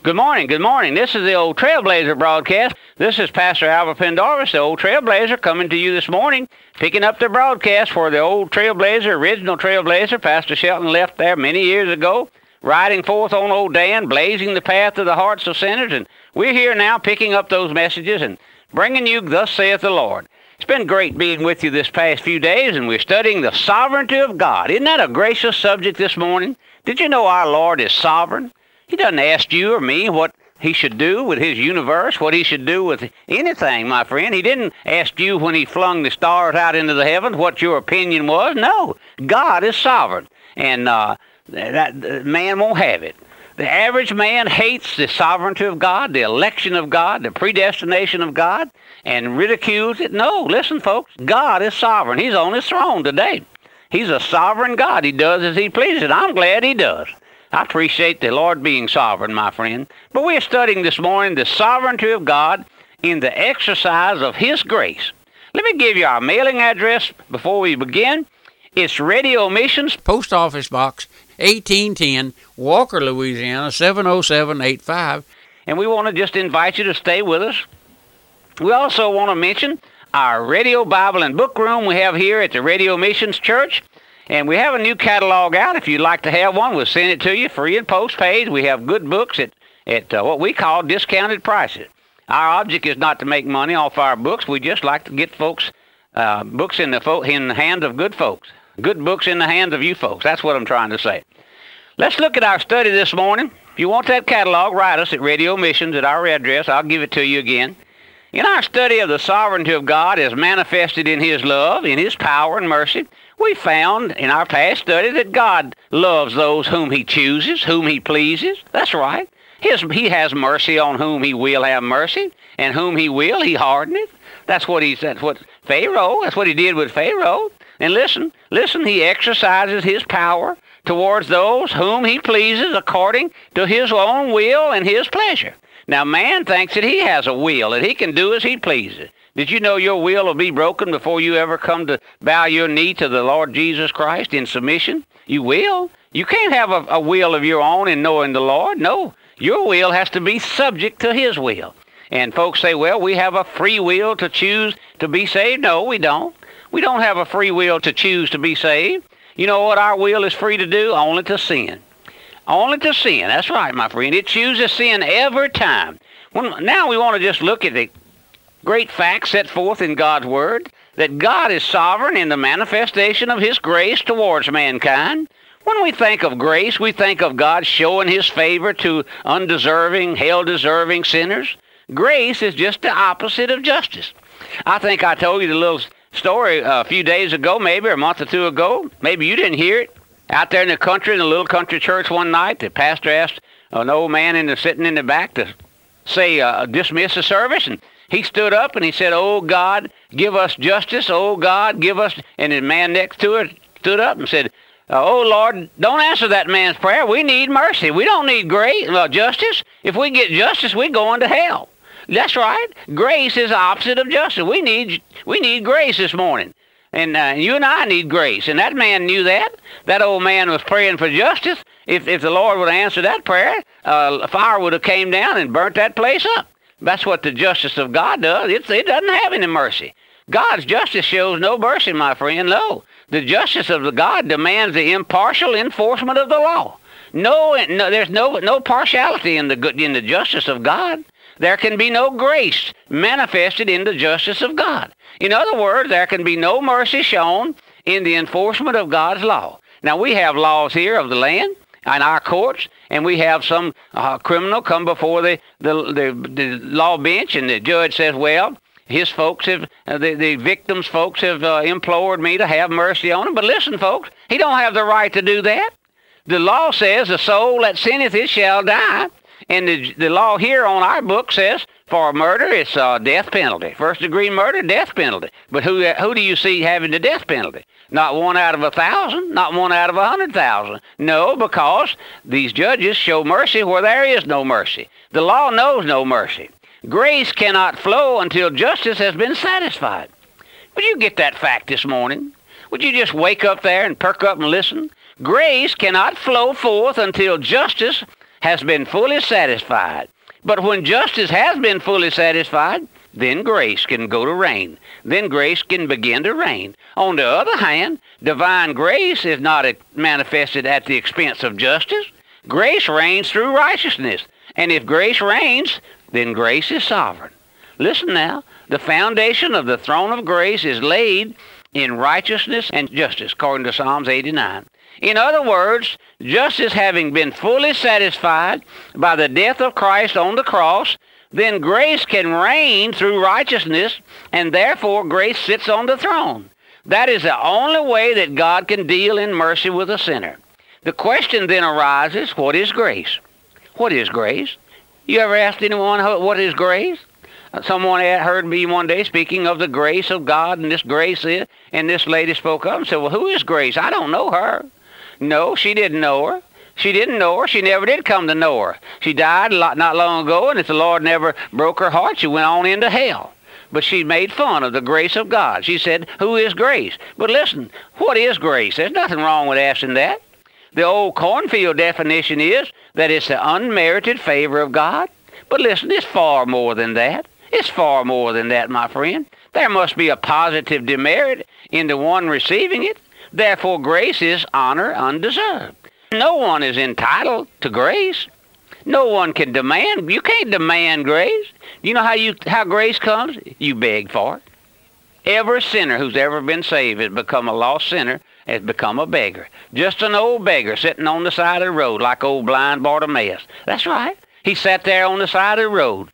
Good morning, good morning. This is the Old Trailblazer broadcast. This is Pastor Albert Pendarvis, the Old Trailblazer, coming to you this morning, picking up the broadcast for the Old Trailblazer, original Trailblazer. Pastor Shelton left there many years ago, riding forth on Old Dan, blazing the path of the hearts of sinners. And we're here now picking up those messages and bringing you, thus saith the Lord. It's been great being with you this past few days, and we're studying the sovereignty of God. Isn't that a gracious subject this morning? Did you know our Lord is sovereign? He doesn't ask you or me what he should do with his universe, what he should do with anything, my friend. He didn't ask you when he flung the stars out into the heavens what your opinion was. No, God is sovereign, and that man won't have it. The average man hates the sovereignty of God, the election of God, the predestination of God, and ridicules it. No, listen, folks, God is sovereign. He's on his throne today. He's a sovereign God. He does as he pleases. I'm glad he does. I appreciate the Lord being sovereign, my friend. But we're studying this morning the sovereignty of God in the exercise of his grace. Let me give you our mailing address before we begin. It's Radio Missions, Post Office Box 1810, Walker, Louisiana, 70785. And we want to just invite you to stay with us. We also want to mention our Radio Bible and Book Room we have here at the Radio Missions Church. And we have a new catalog out. If you'd like to have one, we'll send it to you free and postpaid. We have good books at what we call discounted prices. Our object is not to make money off our books. We just like to get folks books in the hands of good folks. Good books in the hands of you folks. That's what I'm trying to say. Let's look at our study this morning. If you want that catalog, write us at Radio Missions at our address. I'll give it to you again. In our study of the sovereignty of God as manifested in his love, in his power and mercy, we found in our past study that God loves those whom he chooses, whom he pleases. That's right. He has mercy on whom he will have mercy, and whom he will, he hardeneth. That's what he did with Pharaoh. And listen, he exercises his power towards those whom he pleases according to his own will and his pleasure. Now, man thinks that he has a will, that he can do as he pleases. Did you know your will be broken before you ever come to bow your knee to the Lord Jesus Christ in submission? You will. You can't have a will of your own in knowing the Lord. No, your will has to be subject to his will. And folks say, well, we have a free will to choose to be saved. No, we don't. We don't have a free will to choose to be saved. You know what our will is free to do? Only to sin. Only to sin. That's right, my friend. It chooses sin every time. Now we want to just look at the great fact set forth in God's Word, that God is sovereign in the manifestation of his grace towards mankind. When we think of grace, we think of God showing his favor to undeserving, hell-deserving sinners. Grace is just the opposite of justice. I think I told you the little story a few days ago, maybe, or a month or two ago. Maybe you didn't hear it. Out there in the country, in a little country church one night, the pastor asked an old man sitting in the back to say, dismiss the service, and he stood up and he said, "Oh, God, give us justice. Oh, God, give us..." And the man next to her stood up and said, "Oh, Lord, don't answer that man's prayer. We need mercy. We don't need justice. If we get justice, we're going to hell." That's right. Grace is the opposite of justice. We need grace this morning. And you and I need grace. And that man knew that. That old man was praying for justice. If the Lord would have answered that prayer, fire would have came down and burnt that place up. That's what the justice of God does. It doesn't have any mercy. God's justice shows no mercy, my friend. No. The justice of the God demands the impartial enforcement of the law. There's no partiality in the justice of God. There can be no grace manifested in the justice of God. In other words, there can be no mercy shown in the enforcement of God's law. Now, we have laws here of the land in our courts, and we have some criminal come before the law bench, and the judge says, well, his folks have, the victim's folks have implored me to have mercy on him. But listen, folks, he don't have the right to do that. The law says the soul that sinneth it shall die. And the law here on our book says for murder, it's death penalty. First degree murder, death penalty. But who do you see having the death penalty? Not 1 out of 1,000, not 1 out of 100,000. No, because these judges show mercy where there is no mercy. The law knows no mercy. Grace cannot flow until justice has been satisfied. Would you get that fact this morning? Would you just wake up there and perk up and listen? Grace cannot flow forth until justice has been fully satisfied. But when justice has been fully satisfied, then grace can go to reign. Then grace can begin to reign. On the other hand, divine grace is not manifested at the expense of justice. Grace reigns through righteousness. And if grace reigns, then grace is sovereign. Listen now, the foundation of the throne of grace is laid in righteousness and justice, according to Psalms 89. In other words, justice having been fully satisfied by the death of Christ on the cross, then grace can reign through righteousness, and therefore grace sits on the throne. That is the only way that God can deal in mercy with a sinner. The question then arises, what is grace? What is grace? You ever asked anyone what is grace? Someone heard me one day speaking of the grace of God, and this grace is, and this lady spoke up and said, well, who is Grace? I don't know her. No, she didn't know her. She didn't know her. She never did come to know her. She died not long ago, and if the Lord never broke her heart, she went on into hell. But she made fun of the grace of God. She said, who is grace? But listen, what is grace? There's nothing wrong with asking that. The old cornfield definition is that it's the unmerited favor of God. But listen, it's far more than that. It's far more than that, my friend. There must be a positive demerit in the one receiving it. Therefore, grace is honor undeserved. No one is entitled to grace. No one can demand. You can't demand grace. You know how grace comes? You beg for it. Every sinner who's ever been saved has become a lost sinner, has become a beggar. Just an old beggar sitting on the side of the road like old blind Bartimaeus. That's right. He sat there on the side of the road,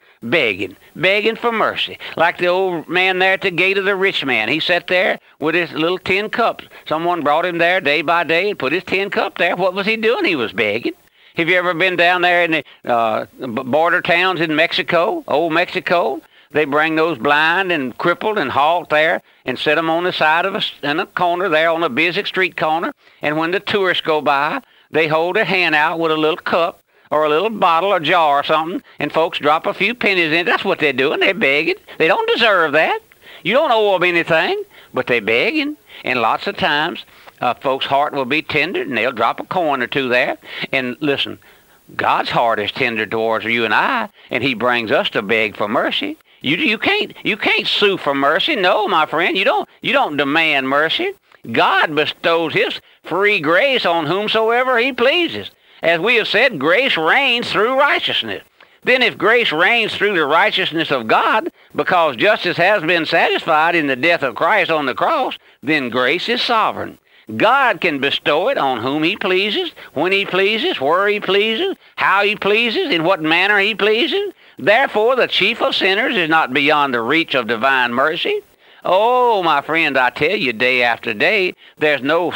begging for mercy. Like the old man there at the gate of the rich man. He sat there with his little tin cups. Someone brought him there day by day and put his tin cup there. What was he doing? He was begging. Have you ever been down there in the border towns in Mexico, old Mexico? They bring those blind and crippled and halt there and set them on the side of in a corner there on a busy street corner. And when the tourists go by, they hold their hand out with a little cup or a little bottle or jar or something, and folks drop a few pennies in it. That's what they're doing. They're begging. They don't deserve that. You don't owe them anything, but they're begging. And lots of times, folks' heart will be tender, and they'll drop a coin or two there. And listen, God's heart is tender towards you and I, and He brings us to beg for mercy. You can't sue for mercy. No, my friend, you don't demand mercy. God bestows His free grace on whomsoever He pleases. As we have said, grace reigns through righteousness. Then if grace reigns through the righteousness of God, because justice has been satisfied in the death of Christ on the cross, then grace is sovereign. God can bestow it on whom He pleases, when He pleases, where He pleases, how He pleases, in what manner He pleases. Therefore, the chief of sinners is not beyond the reach of divine mercy. Oh, my friend, I tell you, day after day, there's no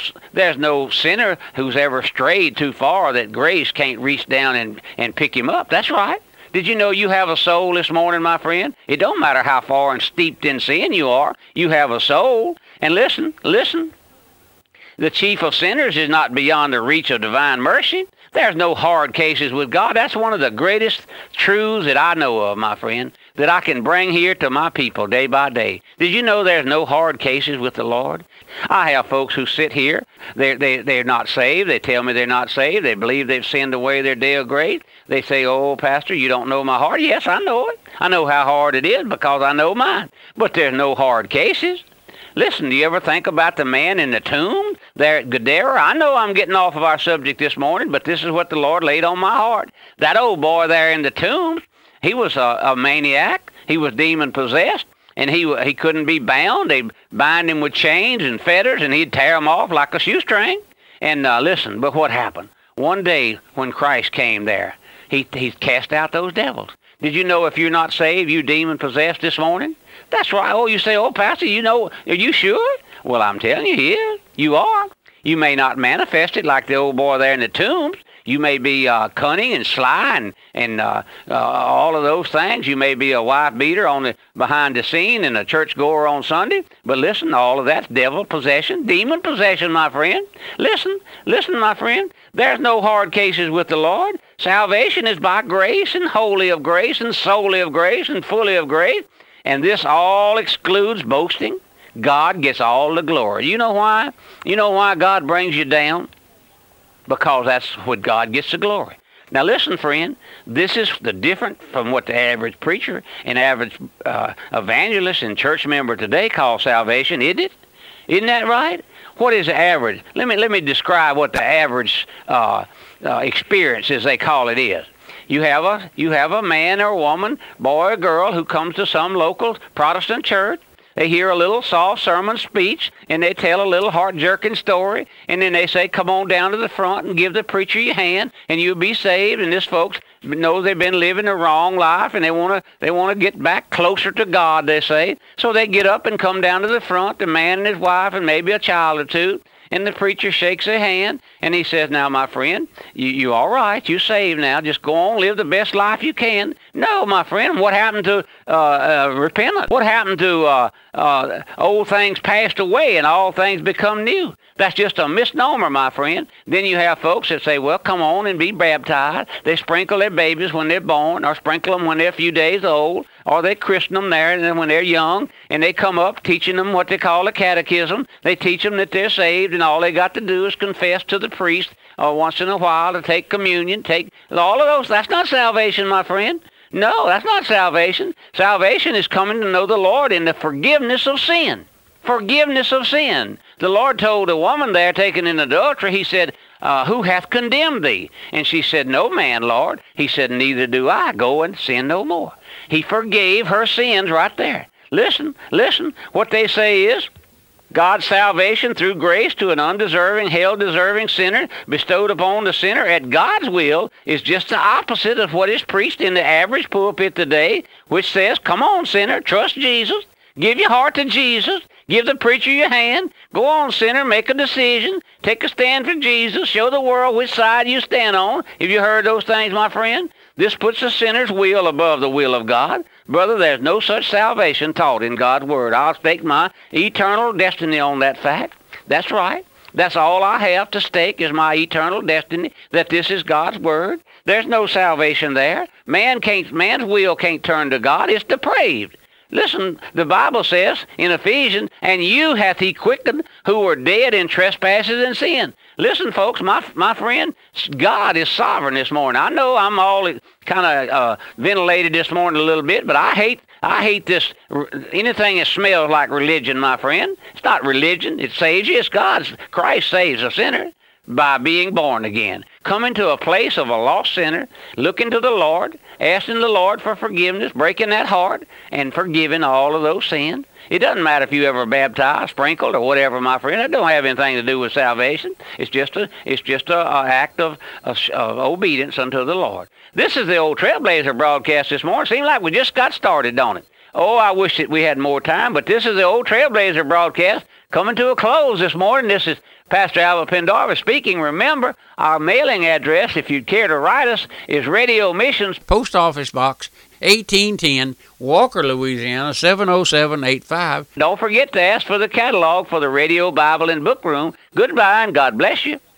sinner who's ever strayed too far that grace can't reach down and pick him up. That's right. Did you know you have a soul this morning, my friend? It don't matter how far and steeped in sin you are. You have a soul. And listen. The chief of sinners is not beyond the reach of divine mercy. There's no hard cases with God. That's one of the greatest truths that I know of, my friend, that I can bring here to my people day by day. Did you know there's no hard cases with the Lord? I have folks who sit here. They're not saved. They tell me they're not saved. They believe they've sinned away their day of grace. They say, oh, Pastor, you don't know my heart. Yes, I know it. I know how hard it is because I know mine. But there's no hard cases. Listen, do you ever think about the man in the tomb there at Gadara? I know I'm getting off of our subject this morning, but this is what the Lord laid on my heart. That old boy there in the tomb, he was a maniac. He was demon-possessed, and he couldn't be bound. They'd bind him with chains and fetters, and he'd tear them off like a shoestring. And listen, but what happened? One day when Christ came there, he cast out those devils. Did you know if you're not saved, you demon-possessed this morning? That's right. Oh, you say, oh, Pastor, you know, are you sure? Well, I'm telling you, yeah, you are. You may not manifest it like the old boy there in the tombs. You may be cunning and sly and all of those things. You may be a wife beater behind the scene and a churchgoer on Sunday. But listen, all of that's devil possession, demon possession, my friend. Listen, my friend. There's no hard cases with the Lord. Salvation is by grace and wholly of grace and solely of grace and fully of grace. And this all excludes boasting. God gets all the glory. You know why? You know why God brings you down? Because that's what God gets the glory. Now listen, friend, this is the different from what the average preacher and average evangelist and church member today call salvation, isn't it? Isn't that right? What is the average? Let me describe what the average experience, as they call it, is. You have a man or a woman, boy or girl, who comes to some local Protestant church. They hear a little soft sermon speech, and they tell a little heart-jerking story, and then they say, come on down to the front and give the preacher your hand, and you'll be saved. And this folks knows they've been living a wrong life, and they want to get back closer to God, they say. So they get up and come down to the front, the man and his wife and maybe a child or two, and the preacher shakes their hand, and he says, now, my friend, you all right, you saved now. Just go on, live the best life you can. No, my friend, what happened to repentance? What happened to old things passed away and all things become new? That's just a misnomer, my friend. Then you have folks that say, well, come on and be baptized. They sprinkle their babies when they're born, or sprinkle them when they're a few days old, or they christen them there and then when they're young, and they come up teaching them what they call a catechism. They teach them that they're saved, and all they got to do is confess to the priest once in a while to take communion, take all of those. That's not salvation, my friend. No, that's not salvation. Salvation is coming to know the Lord in the forgiveness of sin. Forgiveness of sin. The Lord told a woman there taken in adultery, he said, who hath condemned thee? And she said, no man, Lord. He said, neither do I. Go and sin no more. He forgave her sins right there. Listen. What they say is, God's salvation through grace to an undeserving, hell-deserving sinner bestowed upon the sinner at God's will is just the opposite of what is preached in the average pulpit today, which says, come on, sinner, trust Jesus, give your heart to Jesus, give the preacher your hand, go on, sinner, make a decision, take a stand for Jesus, show the world which side you stand on. Have you heard those things, my friend? This puts the sinner's will above the will of God. Brother, there's no such salvation taught in God's Word. I'll stake my eternal destiny on that fact. That's right. That's all I have to stake is my eternal destiny, that this is God's Word. There's no salvation there. Man's will can't turn to God. It's depraved. Listen, the Bible says in Ephesians, and you hath he quickened who were dead in trespasses and sin. Listen, folks, my friend, God is sovereign this morning. I know I'm all kind of ventilated this morning a little bit, but I hate this, anything that smells like religion, my friend. It's not religion. It saves you. It's God's. Christ saves a sinner by being born again. Coming to a place of a lost sinner, looking to the Lord, asking the Lord for forgiveness, breaking that heart, and forgiving all of those sins. It doesn't matter if you ever baptized, sprinkled, or whatever, my friend. It don't have anything to do with salvation. It's just a act of obedience unto the Lord. This is the old Trailblazer broadcast this morning. Seems like we just got started, don't it? Oh, I wish that we had more time, but this is the old Trailblazer broadcast coming to a close this morning. This is Pastor Albert Pendarvis speaking. Remember, our mailing address, if you'd care to write us, is Radio Missions, Post Office Box 1810, Walker, Louisiana, 70785. Don't forget to ask for the catalog for the Radio Bible and Book Room. Goodbye, and God bless you.